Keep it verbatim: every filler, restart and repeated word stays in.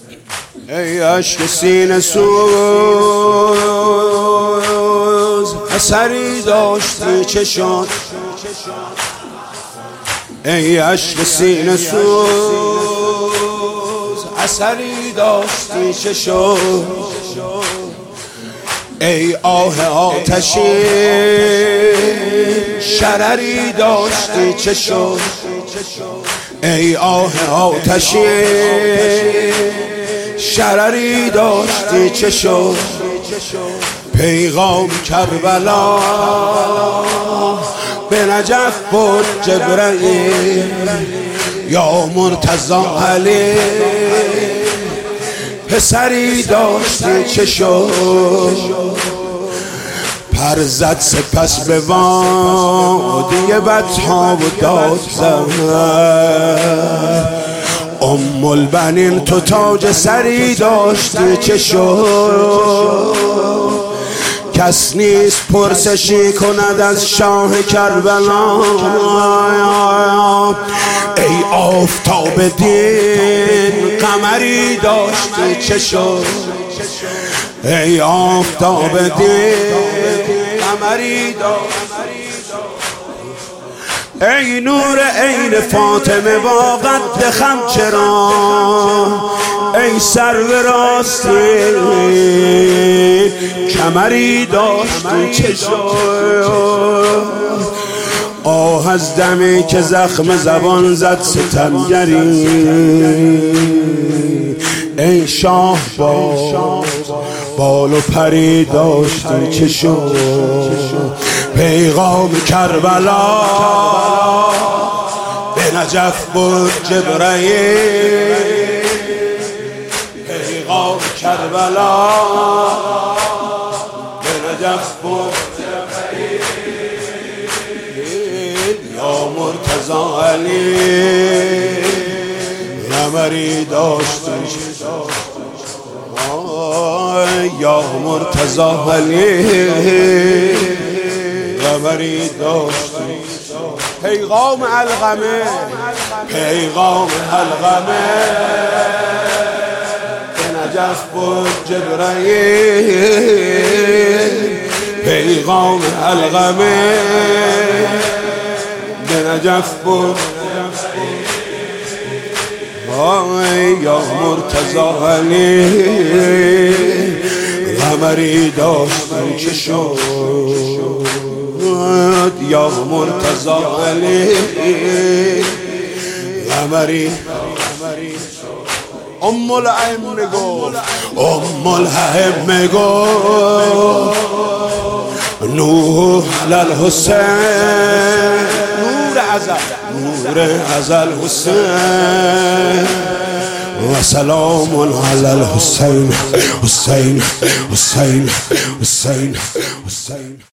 ای عشق سینه سوز اثری داشتی چشات، ای عشق سینه سوز اثری داشتی چشات، ای آه آتشی شرری داشتی چشات، ای آه آتشی شرری داشتی چشات، پیغام کربلا به نجف بود جبرئیل، یا مرتضی علی پسری داشتی چشات، پر زد سپس به وادی بطحا و داد زد، ام البنین تو تاج سری داشتی چشات، کس نیست پرسشی کند از شاه کربلا، ای آفتاب دین قمری داشتی چشات، ای آفتاب دین قمری داشتی، ای نور عین فاطمه با قد خم چرا، ای سرو راستی کمری داشتی چشات، آه از دمی که زخم زبان زد ستمگری، ای شاه باز بال و پری داشتی چشات، پیغام کربلا به نجف بود جبرئیل، پیغام کربلا به نجف بود جبرئیل، یا مرتضی علی قمری داشتی، یا مرتضی علی قمری داشتی، پیغام القمه پیغام القمه به نجف بود جبرئیل، پیغام القمه به نجف بود، یا مرتضی علی قمری داشتی چشات، یا مرتضی علی قمری. ام الائمه گفت ام الائمه گفت نور الحسین، نور ازل نور ازل حسین، و سلام علی الحسین حسین حسین حسین حسین.